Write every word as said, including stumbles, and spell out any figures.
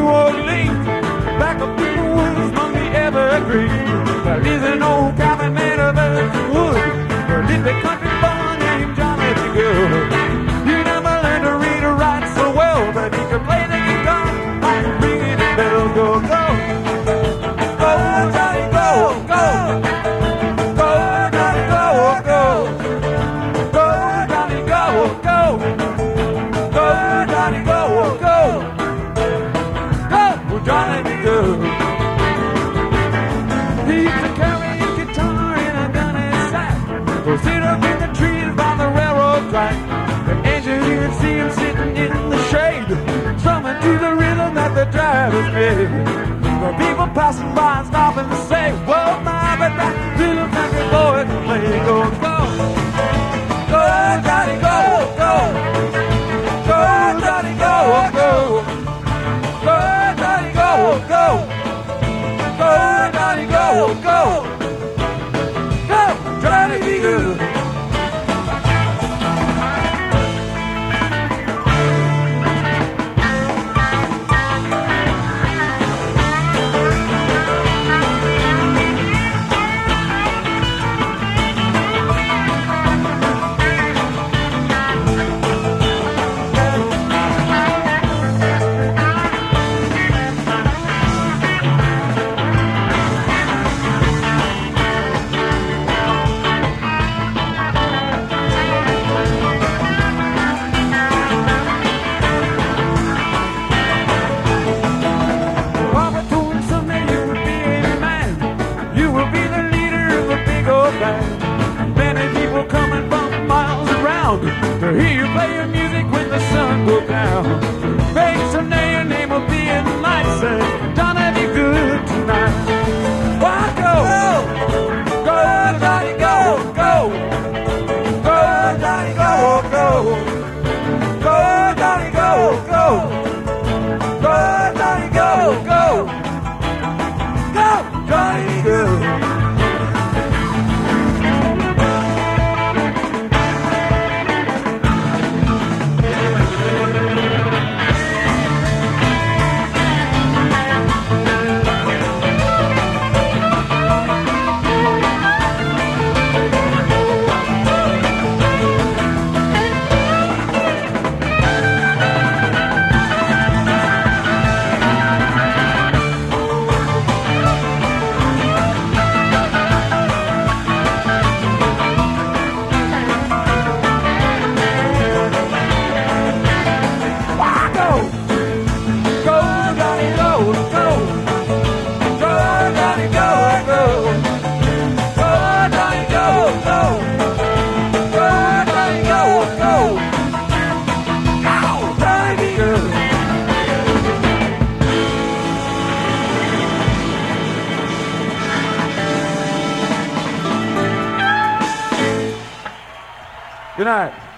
Orleans, back up in the woods among the evergreens. There is an old cabin made of earth and wood, where lived a country boy named Johnny B. Good. He never learned to read or write so well, but he could play the guitar like a ringing bell. Go, go, go, Johnny, go, go, go, Johnny, go, go, go, Johnny, go, go, go, Johnny, go, go, go, Johnny, be good. He used to carry his guitar in a gunny sack, go sit up in the trees by the railroad track. The engineers see him sitting in the shade, strumming to the rhythm that the drivers made. The people passing by and stop and say, whoa, my, but that little country boy can play. Go, go, go, Johnny, go, go, go, Johnny, go, go, go, Johnny, go, go, go, Johnny, go, go, go, Johnny, be good. Many people coming from miles around to hear you play your music when the sun goes down. Maybe someday your name will be in the lights and Johnny, be good tonight. Why go, go, go, Johnny, go, go, go, Johnny, go, go, go, Johnny, go, go, go, Johnny, go, go, go, Johnny, be good. Good night.